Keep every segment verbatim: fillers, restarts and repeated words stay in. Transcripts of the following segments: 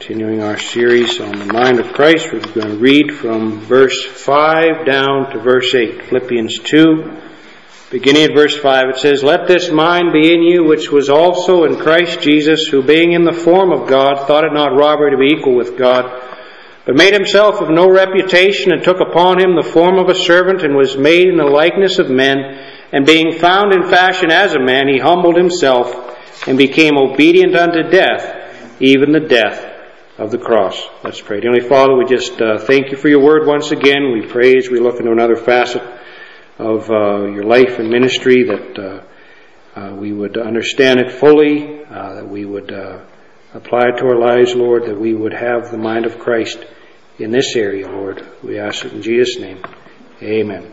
Continuing our series on the mind of Christ, we're going to read from verse five down to verse eight. Philippians two, beginning at verse five, it says, "Let this mind be in you, which was also in Christ Jesus, who being in the form of God, thought it not robbery to be equal with God, but made himself of no reputation, and took upon him the form of a servant, and was made in the likeness of men. And being found in fashion as a man, he humbled himself, and became obedient unto death, even the death of the cross." Let's pray. Heavenly Father, we just uh, thank you for your word once again. We pray as we look into another facet of uh, your life and ministry that uh, uh, we would understand it fully, uh, that we would uh, apply it to our lives, Lord, that we would have the mind of Christ in this area, Lord. We ask it in Jesus' name. Amen.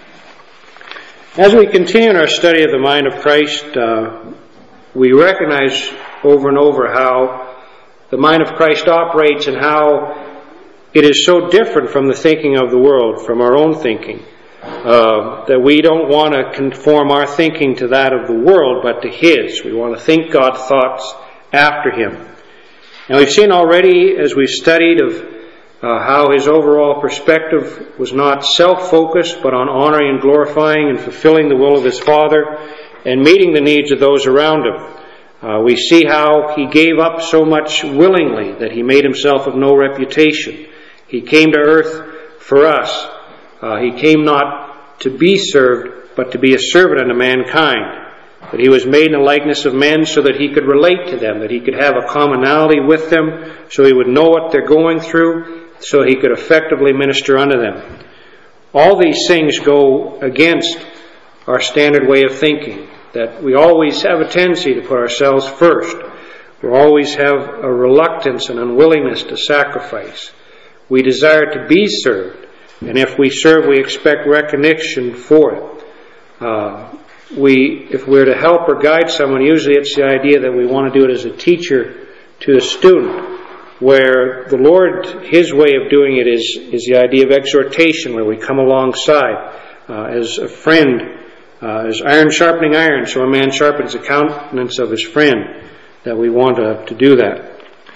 As we continue in our study of the mind of Christ, uh, we recognize over and over how the mind of Christ operates and how it is so different from the thinking of the world, from our own thinking, uh, that we don't want to conform our thinking to that of the world, but to His. We want to think God's thoughts after Him. And we've seen already, as we've studied, of uh, how His overall perspective was not self-focused, but on honoring and glorifying and fulfilling the will of His Father and meeting the needs of those around Him. Uh, we see how He gave up so much willingly that He made Himself of no reputation. He came to earth for us. Uh, he came not to be served, but to be a servant unto mankind. That He was made in the likeness of men so that He could relate to them, that He could have a commonality with them, so He would know what they're going through, so He could effectively minister unto them. All these things go against our standard way of thinking. That we always have a tendency to put ourselves first. We always have a reluctance and unwillingness to sacrifice. We desire to be served, and if we serve, we expect recognition for it. Uh, we, if we're to help or guide someone, usually it's the idea that we want to do it as a teacher to a student, where the Lord, His way of doing it is, is the idea of exhortation, where we come alongside uh, as a friend. Uh, as iron sharpening iron, so a man sharpens the countenance of his friend, that we want to, to do that.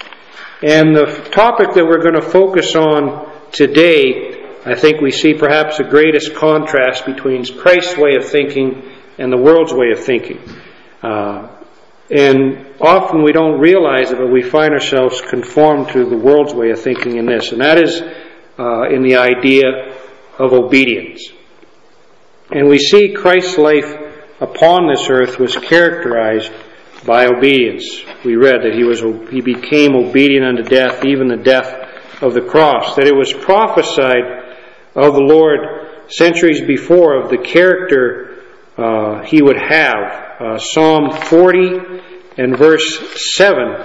And the topic that we're going to focus on today, I think we see perhaps the greatest contrast between Christ's way of thinking and the world's way of thinking. Uh, and often we don't realize it, but we find ourselves conformed to the world's way of thinking in this, and that is uh, in the idea of obedience. And we see Christ's life upon this earth was characterized by obedience. We read that he was he became obedient unto death, even the death of the cross. That it was prophesied of the Lord centuries before of the character uh, He would have. Uh, Psalm forty and verse seven.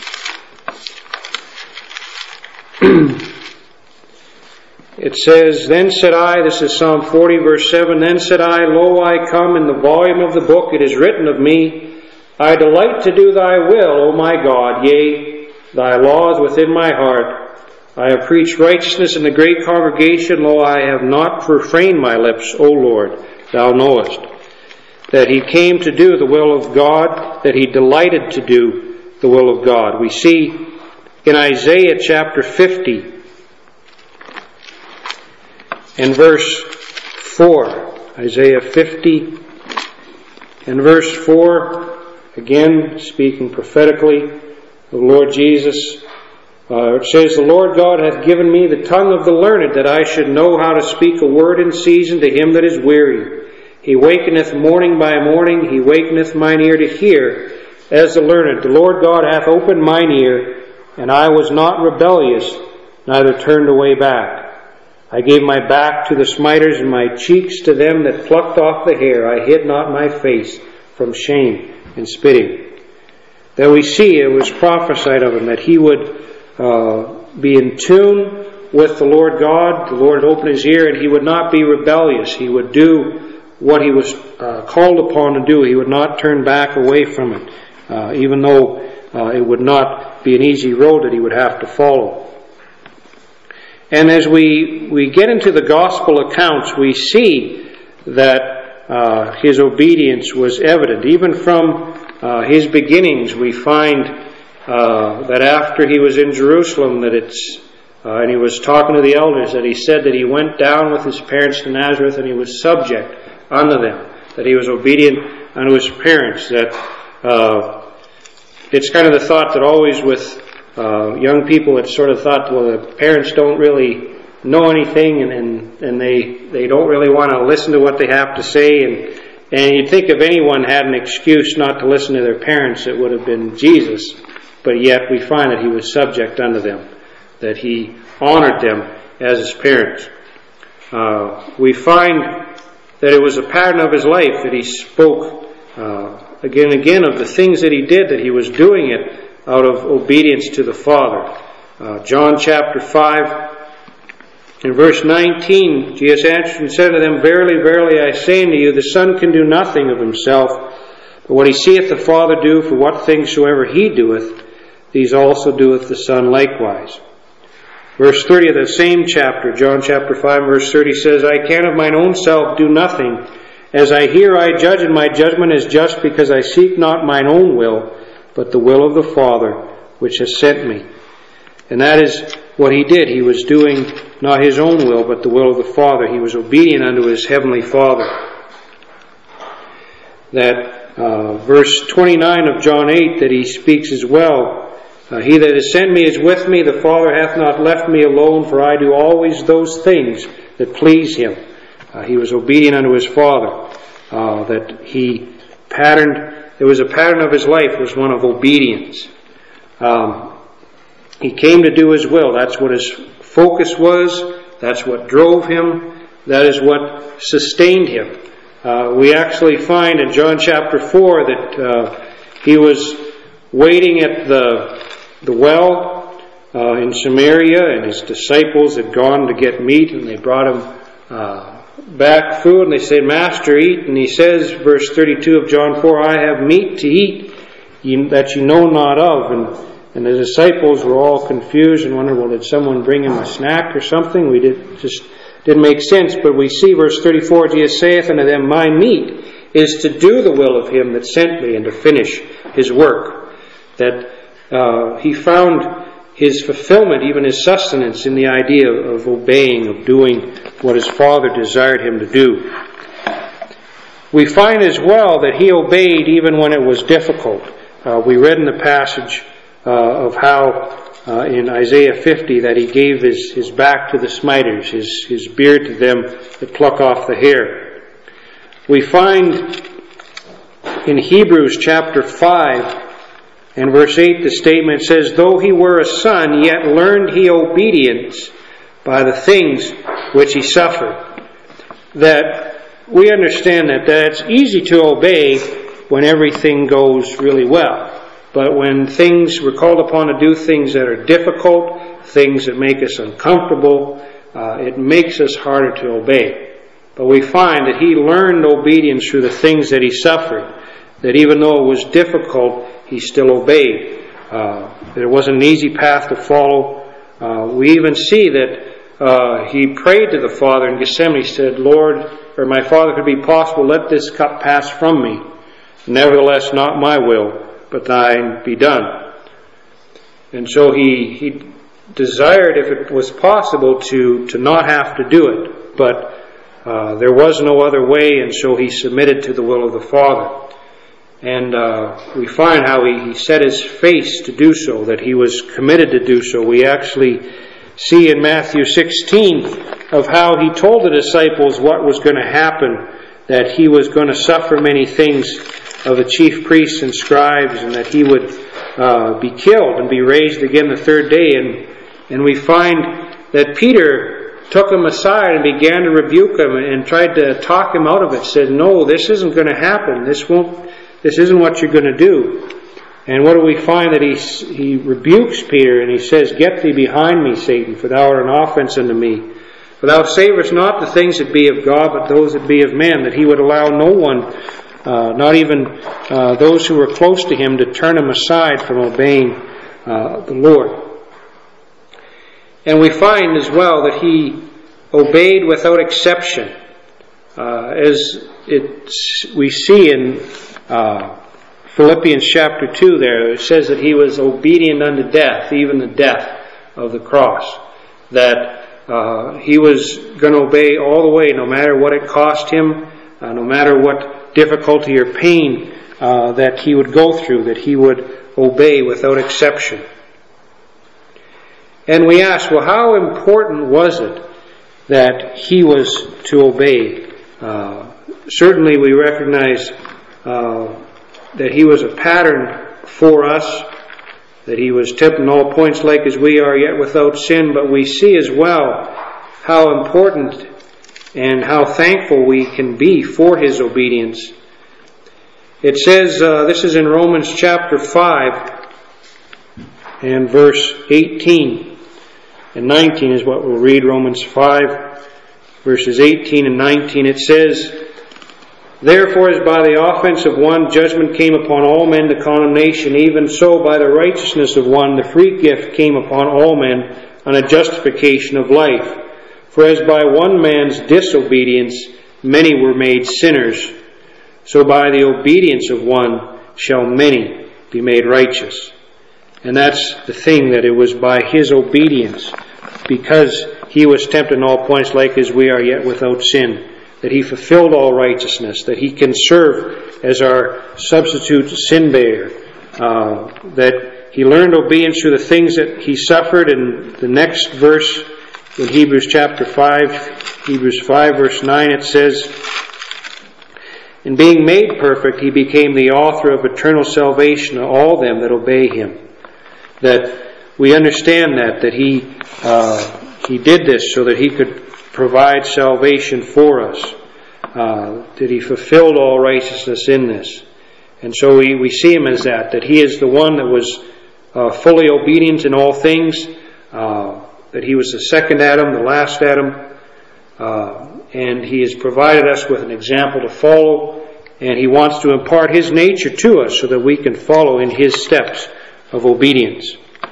It says, "Then said I," this is Psalm forty, verse seven, "Then said I, Lo, I come, in the volume of the book it is written of me, I delight to do Thy will, O my God, yea, Thy law is within my heart. I have preached righteousness in the great congregation, lo, I have not profaned my lips, O Lord, Thou knowest." That He came to do the will of God, that He delighted to do the will of God. We see in Isaiah chapter fifty, in verse four, Isaiah fifty, in verse four, again speaking prophetically, the Lord Jesus, uh, it says, "The Lord God hath given me the tongue of the learned, that I should know how to speak a word in season to him that is weary. He wakeneth morning by morning, He wakeneth mine ear to hear, as the learned. The Lord God hath opened mine ear, and I was not rebellious, neither turned away back. I gave my back to the smiters, and my cheeks to them that plucked off the hair. I hid not my face from shame and spitting." Then we see it was prophesied of Him that He would uh, be in tune with the Lord God. The Lord would open His ear, and He would not be rebellious. He would do what He was uh, called upon to do. He would not turn back away from it, uh, even though uh, it would not be an easy road that He would have to follow. And as we, we get into the gospel accounts, we see that uh, His obedience was evident. Even from uh, His beginnings, we find uh, that after he was in Jerusalem, that it's uh, and he was talking to the elders, that he said that he went down with his parents to Nazareth and he was subject unto them, that he was obedient unto his parents. That uh, it's kind of the thought that always with uh, young people, it's sort of thought, well, the parents don't really know anything, and, and, and they they don't really want to listen to what they have to say. And, and you'd think if anyone had an excuse not to listen to their parents, it would have been Jesus. But yet we find that he was subject unto them, that he honored them as his parents. Uh, we find that it was a pattern of his life that he spoke uh, again and again of the things that he did, that he was doing it out of obedience to the Father. Uh, John chapter five, in verse nineteen, Jesus answered and said to them, Verily, verily, I say unto you, the Son can do nothing of himself, but what he seeth the Father do, for what things soever he doeth, these also doeth the Son likewise. Verse thirty of the same chapter, John chapter five, verse thirty says, I can of mine own self do nothing. As I hear, I judge, and my judgment is just, because I seek not mine own will, but the will of the Father which has sent me. And that is what he did. He was doing not his own will, but the will of the Father. He was obedient unto his heavenly Father. That uh, verse twenty-nine of John eight that he speaks as well. Uh, he that has sent me is with me. The Father hath not left me alone, for I do always those things that please him. Uh, he was obedient unto his Father. Uh, that he patterned, it was a pattern of his life, was one of obedience. Um, he came to do his will. That's what his focus was. That's what drove him. That is what sustained him. Uh, we actually find in John chapter four that uh, he was waiting at the the well uh, in Samaria, and his disciples had gone to get meat, and they brought him uh, back food, and they said, Master, eat. And he says, verse thirty-two of John four, I have meat to eat that you know not of. And And the disciples were all confused and wondered, well, did someone bring him a snack or something? We did just didn't make sense. But we see verse thirty-four, Jesus saith unto them, My meat is to do the will of him that sent me, and to finish his work. That uh, he found his fulfillment, even his sustenance, in the idea of obeying, of doing what his Father desired him to do. We find as well that he obeyed even when it was difficult. Uh, we read in the passage Uh, of how uh, in Isaiah fifty that he gave his, his back to the smiters, his, his beard to them that pluck off the hair. We find in Hebrews chapter five and verse eight the statement says, Though he were a son, yet learned he obedience by the things which he suffered. That we understand that, that it's easy to obey when everything goes really well. But when things, we're called upon to do things that are difficult, things that make us uncomfortable, uh, it makes us harder to obey. But we find that he learned obedience through the things that he suffered. That even though it was difficult, he still obeyed. Uh, that it wasn't an easy path to follow. Uh, we even see that uh, he prayed to the Father in Gethsemane. He said, Lord, or my Father, if it be possible, let this cup pass from me. Nevertheless, not my will, but thine be done. And so he he desired, if it was possible, to, to not have to do it. But uh, there was no other way, and so he submitted to the will of the Father. And uh, we find how he, he set his face to do so, that he was committed to do so. We actually see in Matthew sixteen of how he told the disciples what was going to happen, that he was going to suffer many things of the chief priests and scribes, and that he would uh, be killed and be raised again the third day. And and we find that Peter took him aside and began to rebuke him and tried to talk him out of it. Said, "No, this isn't going to happen. This won't. This isn't what you're going to do." And what do we find? That he he rebukes Peter and he says, "Get thee behind me, Satan, for thou art an offense unto me. For thou savorest not the things that be of God, but those that be of men." That he would allow no one, Uh, not even uh, those who were close to him, to turn him aside from obeying uh, the Lord. And we find as well that he obeyed without exception. Uh, as it's, we see in uh, Philippians chapter two there, it says that he was obedient unto death, even the death of the cross. That uh, he was going to obey all the way, no matter what it cost him, uh, no matter what difficulty or pain uh, that he would go through, that he would obey without exception. And we ask, well, how important was it that he was to obey? Uh, certainly we recognize uh, that he was a pattern for us, that he was tempted in all points like as we are, yet without sin. But we see as well how important and how thankful we can be for his obedience. It says, uh, this is in Romans chapter five and verse eighteen and nineteen is what we'll read. Romans five verses eighteen and nineteen. It says, "Therefore, as by the offense of one judgment came upon all men to condemnation, even so by the righteousness of one the free gift came upon all men unto justification of life. For as by one man's disobedience many were made sinners, so by the obedience of one shall many be made righteous." And that's the thing, that it was by his obedience, because he was tempted in all points like as we are, yet without sin, that he fulfilled all righteousness, that he can serve as our substitute sin bearer, uh, that he learned obedience through the things that he suffered. And the next verse in Hebrews chapter five, Hebrews five verse nine, it says, "In being made perfect, he became the author of eternal salvation to all them that obey him." That we understand that, that he, uh, he did this so that he could provide salvation for us, uh, that he fulfilled all righteousness in this. And so we, we see him as that, that he is the one that was uh, fully obedient in all things, uh, that he was the second Adam, the last Adam, uh, and he has provided us with an example to follow, and he wants to impart his nature to us so that we can follow in his steps of obedience.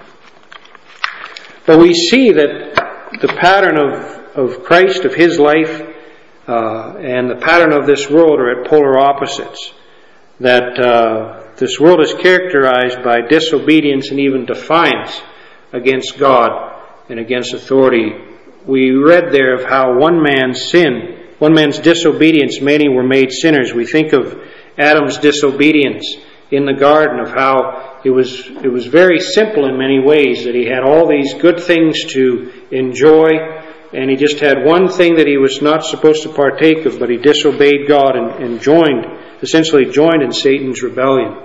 But we see that the pattern of of Christ, of his life, uh, and the pattern of this world are at polar opposites. That uh, this world is characterized by disobedience and even defiance against God and against authority. We read there of how one man's sin, one man's disobedience, many were made sinners. We think of Adam's disobedience in the garden, of how it was it was very simple in many ways, that he had all these good things to enjoy, and he just had one thing that he was not supposed to partake of, but he disobeyed God and, and joined, essentially joined in Satan's rebellion.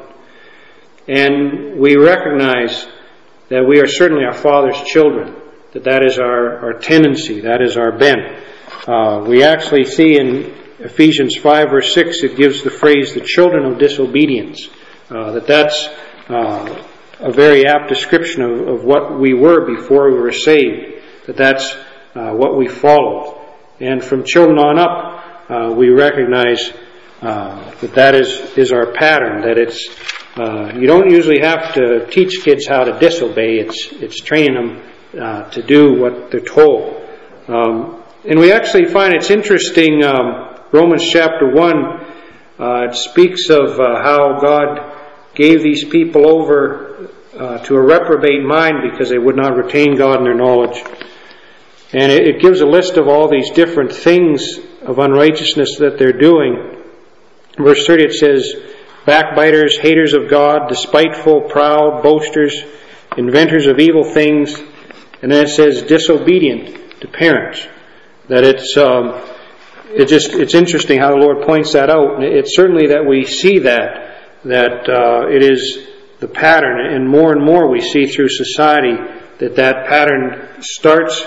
And we recognize that we are certainly our Father's children, that that is our, our tendency, that is our bent. Uh, we actually see in Ephesians five verse six, it gives the phrase, the children of disobedience, uh, that that's uh, a very apt description of, of what we were before we were saved, that that's Uh, what we followed. And from children on up, uh, we recognize uh, that that is, is our pattern, that it's, uh, you don't usually have to teach kids how to disobey, it's, it's training them uh, to do what they're told. Um, and we actually find it's interesting, um, Romans chapter one, uh, it speaks of uh, how God gave these people over uh, to a reprobate mind because they would not retain God in their knowledge. And it gives a list of all these different things of unrighteousness that they're doing. Verse thirty, it says, "Backbiters, haters of God, despiteful, proud, boasters, inventors of evil things." And then it says, "disobedient to parents." That it's um, it just it's interesting how the Lord points that out. And it's certainly that we see that that uh, it is the pattern, and more and more we see through society that that pattern starts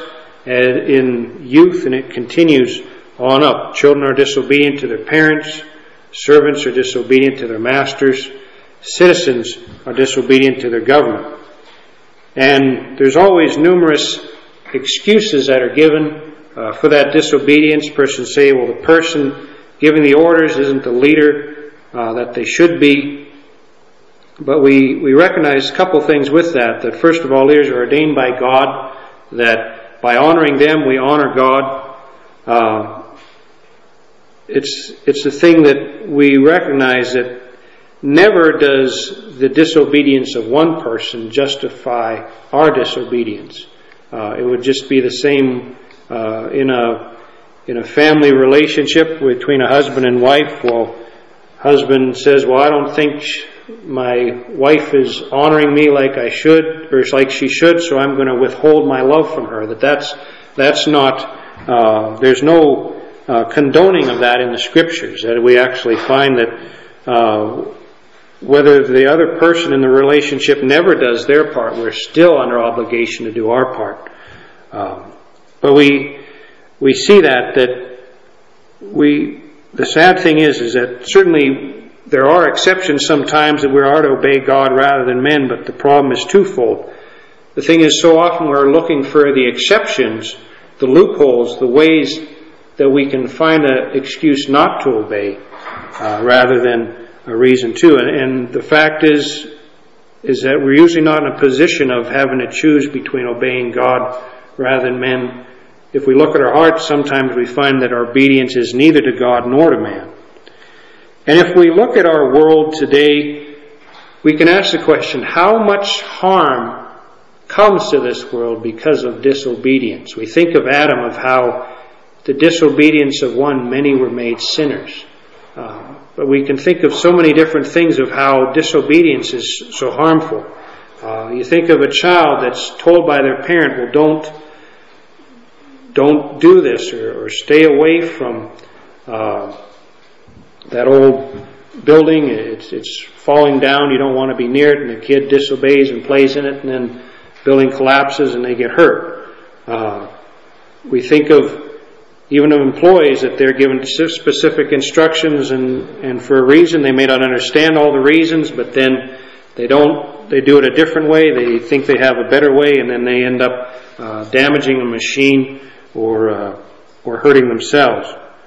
in youth and it continues on up. Children are disobedient to their parents. Servants are disobedient to their masters. Citizens are disobedient to their government. And there's always numerous excuses that are given uh, for that disobedience. Persons say, well, the person giving the orders isn't the leader uh, that they should be. But we, we recognize a couple things with that. That first of all, leaders are ordained by God, that by honoring them, we honor God. Uh, it's it's the thing that we recognize that never does the disobedience of one person justify our disobedience. Uh, it would just be the same uh, in a in a family relationship between a husband and wife. Well, husband says, "Well, I don't think my wife is honoring me like I should, or like she should, so I'm going to withhold my love from her." That that's that's not. Uh, there's no uh, condoning of that in the Scriptures. That we actually find that uh, whether the other person in the relationship never does their part, we're still under obligation to do our part. Um, but we we see that that we. The sad thing is, is that certainly there are exceptions sometimes that we are to obey God rather than men, but the problem is twofold. The thing is, so often we're looking for the exceptions, the loopholes, the ways that we can find an excuse not to obey, uh, rather than a reason to. And, and the fact is, is that we're usually not in a position of having to choose between obeying God rather than men. If we look at our hearts, sometimes we find that our obedience is neither to God nor to man. And if we look at our world today, we can ask the question, how much harm comes to this world because of disobedience? We think of Adam, of how the disobedience of one, many were made sinners. Uh, but we can think of so many different things of how disobedience is so harmful. Uh, you think of a child that's told by their parent, well, don't Don't do this, or, or stay away from uh, that old building. It's, it's falling down. You don't want to be near it. And the kid disobeys and plays in it, and then the building collapses and they get hurt. Uh, we think of even of employees that they're given specific instructions, and, and for a reason. They may not understand all the reasons, but then they don't. They do it a different way. They think they have a better way, and then they end up uh, damaging a machine or uh, or hurting themselves.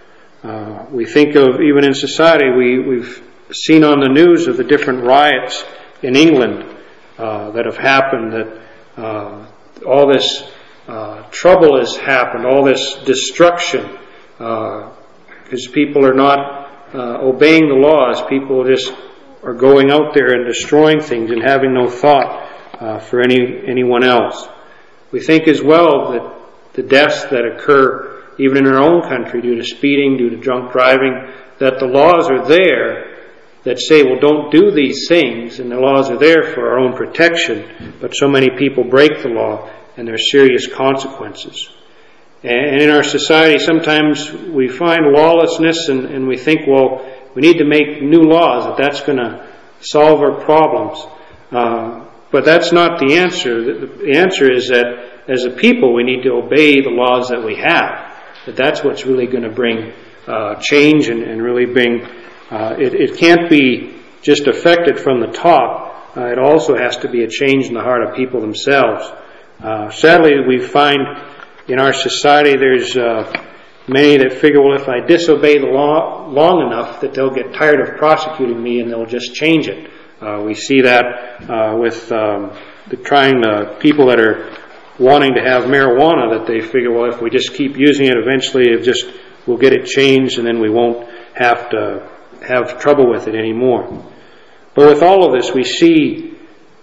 Uh, we think of, even in society, we, we've seen on the news of the different riots in England uh, that have happened, that uh, all this uh, trouble has happened, all this destruction, because uh, people are not uh, obeying the laws. People just are going out there and destroying things and having no thought uh, for any anyone else. We think as well that the deaths that occur even in our own country due to speeding, due to drunk driving, that the laws are there that say, well, don't do these things, and the laws are there for our own protection, but so many people break the law and there are serious consequences. And in our society, sometimes we find lawlessness and, and we think, well, we need to make new laws, that that's going to solve our problems. Uh, but that's not the answer. The, the answer is that as a people, we need to obey the laws that we have. That that's what's really going to bring uh, change and, and really bring... Uh, it, it can't be just affected from the top. Uh, it also has to be a change in the heart of people themselves. Uh, sadly, we find in our society there's uh, many that figure, well, if I disobey the law long enough, that they'll get tired of prosecuting me and they'll just change it. Uh, we see that uh, with um, the trying uh, people that are wanting to have marijuana, that they figure, well, if we just keep using it, eventually it just we'll get it changed and then we won't have to have trouble with it anymore. But with all of this, we see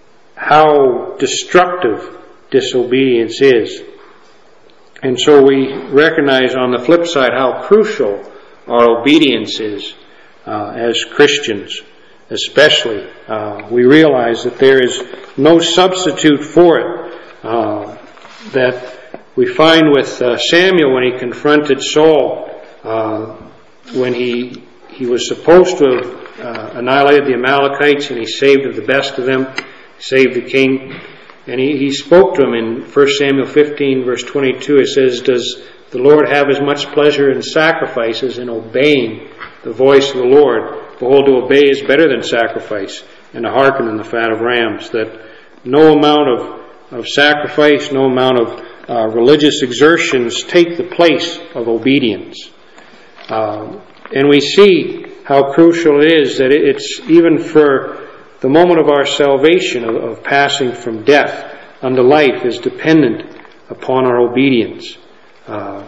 how destructive disobedience is. And so we recognize on the flip side how crucial our obedience is uh, as Christians, especially. Uh, we realize that there is no substitute for it. Uh, that we find with uh, Samuel when he confronted Saul, uh, when he he was supposed to have uh, annihilated the Amalekites, and he saved of the best of them, saved the king. And he, he spoke to him in First Samuel fifteen, verse twenty-two. It says, does the Lord have as much pleasure in sacrifices, in obeying the voice of the Lord? Behold, to obey is better than sacrifice, and to hearken than the fat of rams. That no amount of, of sacrifice, no amount of uh, religious exertions take the place of obedience. Uh, and we see how crucial it is that it's even for the moment of our salvation, of, of passing from death unto life, is dependent upon our obedience. Uh,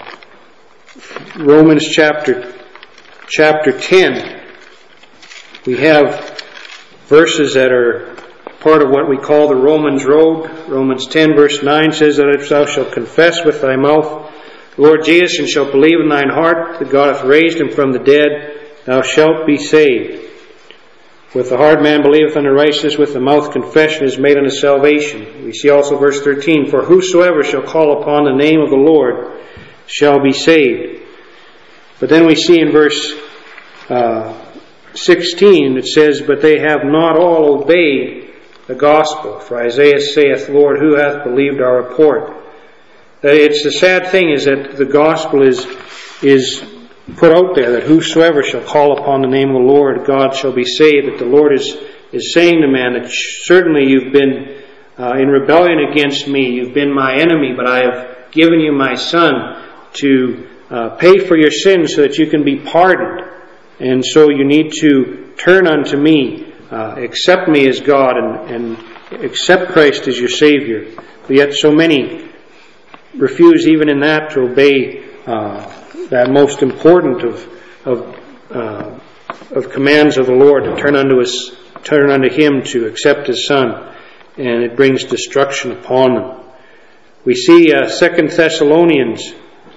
Romans chapter chapter ten, we have verses that are part of what we call the Romans road. Romans ten verse nine says that if thou shalt confess with thy mouth the Lord Jesus, and shalt believe in thine heart that God hath raised him from the dead, thou shalt be saved. With the heart man believeth unto righteousness, with the mouth confession is made unto salvation. We see also verse thirteen, for whosoever shall call upon the name of the Lord shall be saved. But then we see in verse uh, sixteen, it says, but they have not all obeyed the gospel. For Isaiah saith, Lord, who hath believed our report? That it's the sad thing is that the gospel is is put out there, that whosoever shall call upon the name of the Lord, God shall be saved. That the Lord is, is saying to man that certainly you've been uh, in rebellion against me, you've been my enemy, but I have given you my Son to uh, pay for your sins so that you can be pardoned. And so you need to turn unto me, uh, accept me as God, and, and accept Christ as your Savior. But yet so many refuse even in that to obey uh, that most important of of uh, of commands of the Lord, to turn unto his, turn unto Him, to accept His Son, and it brings destruction upon them. We see uh, Second Thessalonians,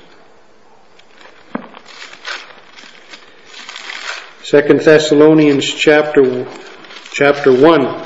Second Thessalonians chapter chapter one,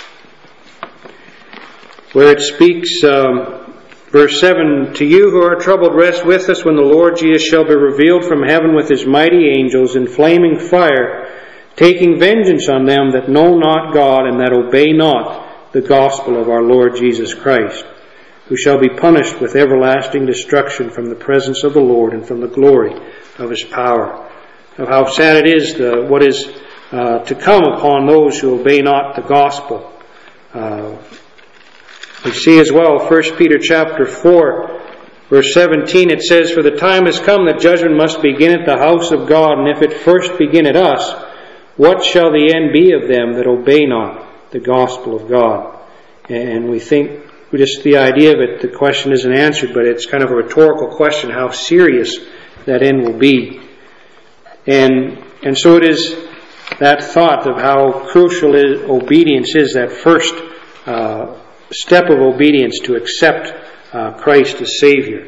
where it speaks. Um, Verse seven, to you who are troubled, rest with us when the Lord Jesus shall be revealed from heaven with His mighty angels in flaming fire, taking vengeance on them that know not God and that obey not the gospel of our Lord Jesus Christ, who shall be punished with everlasting destruction from the presence of the Lord and from the glory of His power. Of how sad it is, the, what is uh, to come upon those who obey not the gospel. Uh, We see as well, First Peter chapter four, verse seventeen, it says, for the time has come that judgment must begin at the house of God, and if it first begin at us, what shall the end be of them that obey not the gospel of God? And we think, just the idea of it, the question isn't answered, but it's kind of a rhetorical question, how serious that end will be. And and so it is that thought of how crucial is, obedience is, that first uh step of obedience to accept uh, Christ as Savior.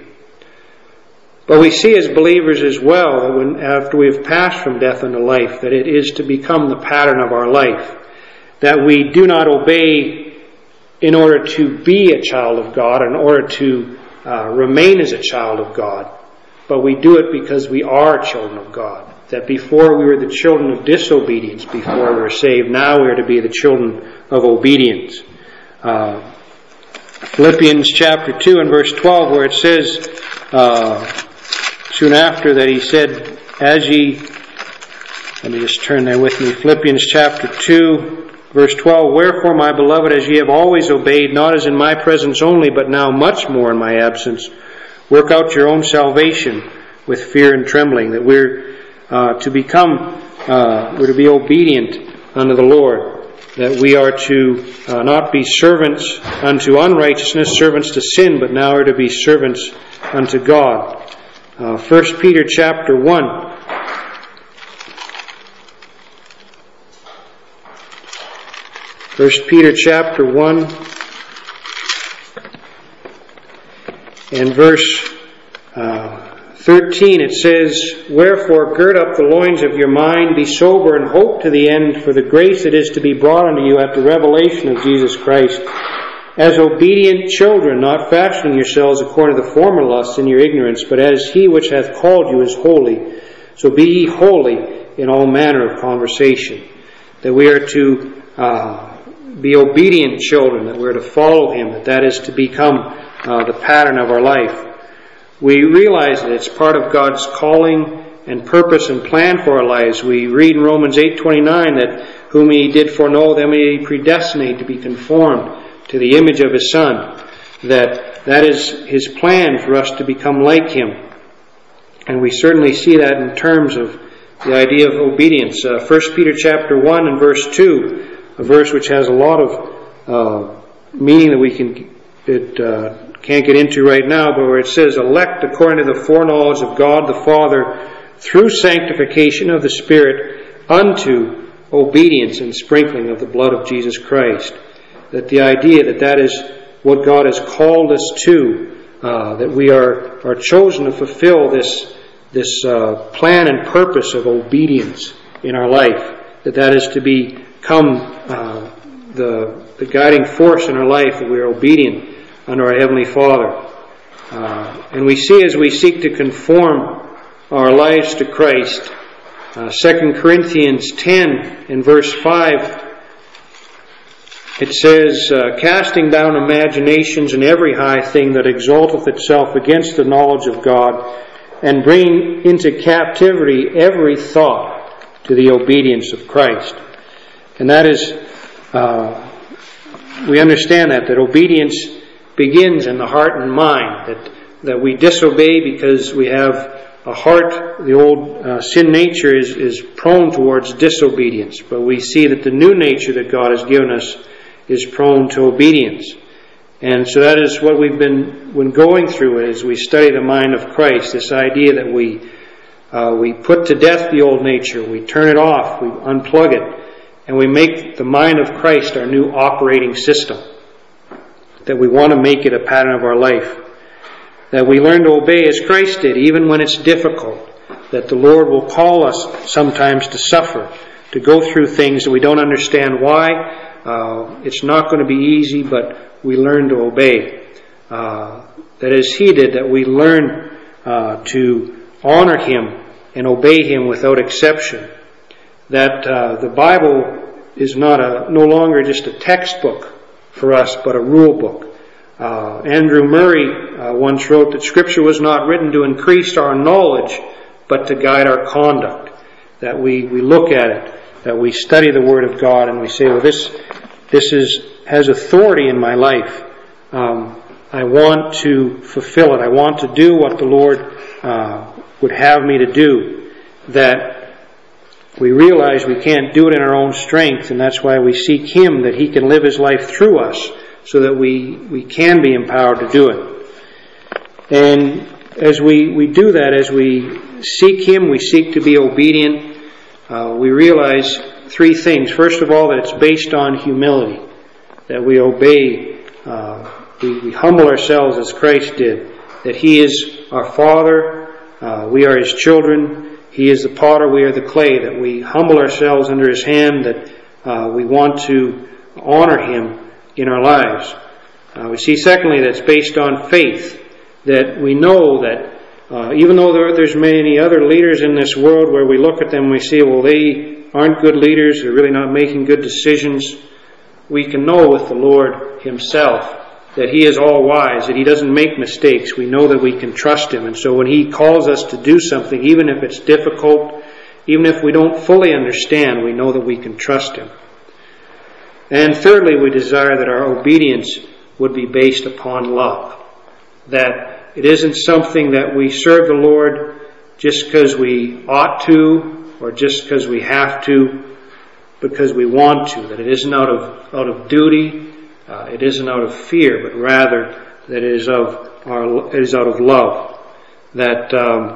But we see as believers as well that when, after we have passed from death unto life, that it is to become the pattern of our life. That we do not obey in order to be a child of God, in order to uh, remain as a child of God, but we do it because we are children of God. That before we were the children of disobedience, before we were saved, now we are to be the children of obedience. Uh, Philippians chapter two and verse twelve, where it says, uh, soon after that he said, as ye, let me just turn there with me, Philippians chapter two, verse twelve, wherefore, my beloved, as ye have always obeyed, not as in my presence only, but now much more in my absence, work out your own salvation with fear and trembling. That we're uh, to become, uh, we're to be obedient unto the Lord. That we are to uh, not be servants unto unrighteousness, servants to sin, but now are to be servants unto God. Uh, First Peter chapter one. First Peter chapter one and verse uh, thirteen, it says, wherefore gird up the loins of your mind, be sober, and hope to the end for the grace that is to be brought unto you at the revelation of Jesus Christ, as obedient children, not fashioning yourselves according to the former lusts in your ignorance, but as He which hath called you is holy, so be ye holy in all manner of conversation. That we are to uh, be obedient children, that we are to follow Him, that that is to become uh, the pattern of our life. We realize that it's part of God's calling and purpose and plan for our lives. We read in Romans eight twenty-nine that whom He did foreknow, them He predestinate to be conformed to the image of His Son. That that is His plan for us to become like Him. And we certainly see that in terms of the idea of obedience. Uh, First Peter chapter one and verse two, a verse which has a lot of uh, meaning that we can it, uh, can't get into right now, but where it says, elect according to the foreknowledge of God the Father, through sanctification of the Spirit, unto obedience and sprinkling of the blood of Jesus Christ. That the idea that that is what God has called us to, uh, that we are, are chosen to fulfill this, this uh, plan and purpose of obedience in our life, that that is to become uh, the, the guiding force in our life, that we are obedient unto our Heavenly Father. Uh, and we see as we seek to conform our lives to Christ, uh, Second Corinthians ten in verse five, it says, uh, casting down imaginations and every high thing that exalteth itself against the knowledge of God, and bringing into captivity every thought to the obedience of Christ. And that is, uh, we understand that, that obedience begins in the heart and mind, that, that we disobey because we have a heart, the old uh, sin nature is, is prone towards disobedience, but we see that the new nature that God has given us is prone to obedience. And so that is what we've been when going through as we study the mind of Christ, this idea that we uh, we put to death the old nature, we turn it off, we unplug it, and we make the mind of Christ our new operating system. That we want to make it a pattern of our life. That we learn to obey as Christ did, even when it's difficult. That the Lord will call us sometimes to suffer, to go through things that we don't understand why. Uh, it's not going to be easy, but we learn to obey. Uh, that as He did, that we learn uh, to honor Him and obey Him without exception. That uh, the Bible is not a no longer just a textbook for us, but a rule book. Uh, Andrew Murray uh, once wrote that Scripture was not written to increase our knowledge, but to guide our conduct. That we, we look at it, that we study the Word of God, and we say, well, this this is has authority in my life. Um, I want to fulfill it. I want to do what the Lord uh, would have me to do. That we realize we can't do it in our own strength, and that's why we seek Him, that He can live His life through us, so that we, we can be empowered to do it. And as we, we do that, as we seek Him, we seek to be obedient, uh, we realize three things. First of all, that it's based on humility, that we obey, uh, we, we humble ourselves as Christ did, that He is our Father, uh, we are His children, He is the potter, we are the clay, that we humble ourselves under His hand, that uh, we want to honor Him in our lives. Uh, we see secondly that it's based on faith, that we know that uh, even though there, there's many other leaders in this world where we look at them and we say, well, they aren't good leaders, they're really not making good decisions, we can know with the Lord Himself that He is all wise, that He doesn't make mistakes. We know that we can trust Him. And so when He calls us to do something, even if it's difficult, even if we don't fully understand, we know that we can trust Him. And thirdly, we desire that our obedience would be based upon love. That it isn't something that we serve the Lord just because we ought to, or just because we have to, because we want to. That it isn't out of out of duty, uh, it isn't out of fear, but rather that it is of our it is out of love. That um,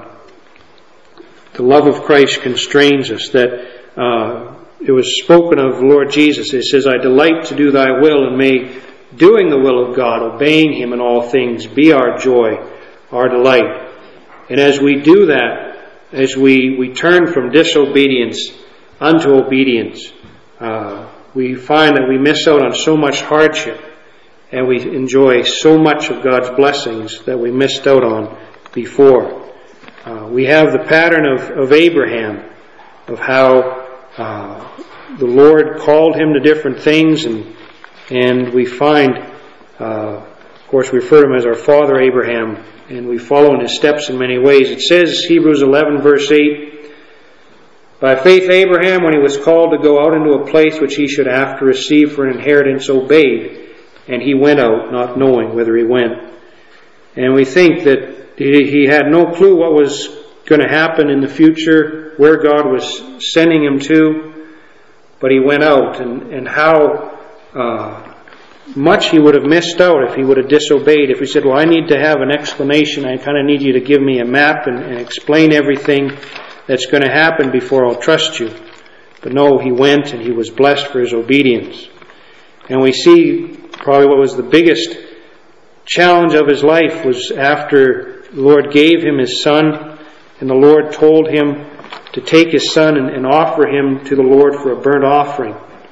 the love of Christ constrains us. That uh, it was spoken of the Lord Jesus. It says, I delight to do Thy will, and may doing the will of God, obeying Him in all things, be our joy, our delight. And as we do that, as we, we turn from disobedience unto obedience, uh, we find that we miss out on so much hardship, and we enjoy so much of God's blessings that we missed out on before. Uh, we have the pattern of, of Abraham, of how uh, the Lord called him to different things, and and we find, uh, of course, we refer to him as our father Abraham, and we follow in his steps in many ways. It says, Hebrews eleven, verse eight, by faith Abraham, when he was called to go out into a place which he should after receive for an inheritance, obeyed, and he went out, not knowing whither he went. And we think that he had no clue what was going to happen in the future, where God was sending him to, but he went out, and, and how uh, much he would have missed out if he would have disobeyed. If he said, well, I need to have an explanation, I kind of need you to give me a map and, and explain everything that's going to happen before I'll trust you. But no, he went and he was blessed for his obedience. And we see probably what was the biggest challenge of his life was after the Lord gave him his son, and the Lord told him to take his son and, and offer him to the Lord for a burnt offering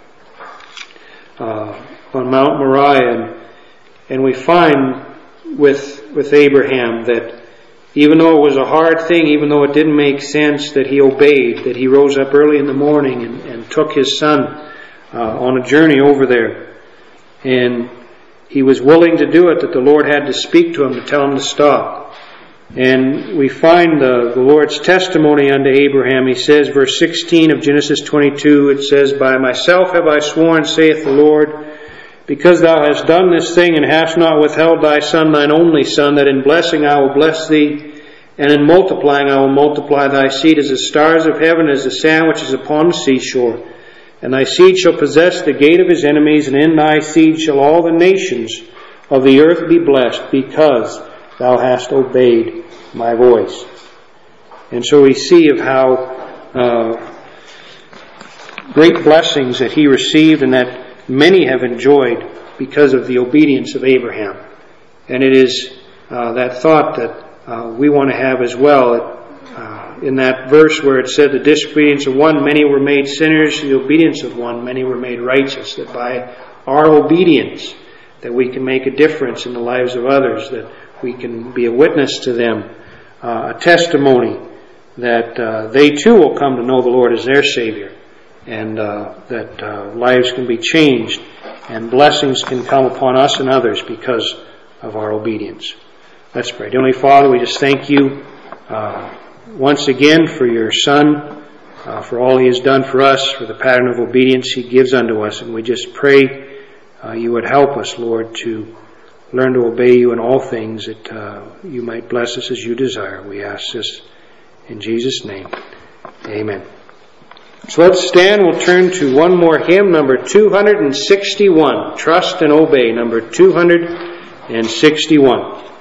uh, on Mount Moriah. And, and we find with with Abraham that even though it was a hard thing, even though it didn't make sense, that he obeyed, that he rose up early in the morning and, and took his son uh, on a journey over there. And he was willing to do it, that the Lord had to speak to him to tell him to stop. And we find the, the Lord's testimony unto Abraham. He says, verse sixteen of Genesis twenty-two, it says, By myself have I sworn, saith the Lord, because thou hast done this thing, and hast not withheld thy son, thine only son, that in blessing I will bless thee, and in multiplying I will multiply thy seed as the stars of heaven, as the sand which is upon the seashore. And thy seed shall possess the gate of his enemies, and in thy seed shall all the nations of the earth be blessed, because thou hast obeyed my voice. And so we see of how uh, great blessings that he received, and that many have enjoyed because of the obedience of Abraham. And it is uh, that thought that uh, we want to have as well. Uh, in that verse where it said, the disobedience of one, many were made sinners. The obedience of one, many were made righteous. That by our obedience, that we can make a difference in the lives of others, that we can be a witness to them, uh, a testimony that uh, they too will come to know the Lord as their Savior, and uh, that uh, lives can be changed and blessings can come upon us and others because of our obedience. Let's pray. Heavenly Father, we just thank you uh, once again for your Son, uh, for all he has done for us, for the pattern of obedience he gives unto us. And we just pray uh, you would help us, Lord, to learn to obey you in all things, that uh, you might bless us as you desire. We ask this in Jesus' name. Amen. So let's stand. We'll turn to one more hymn, number two sixty-one. Trust and Obey, number two sixty-one.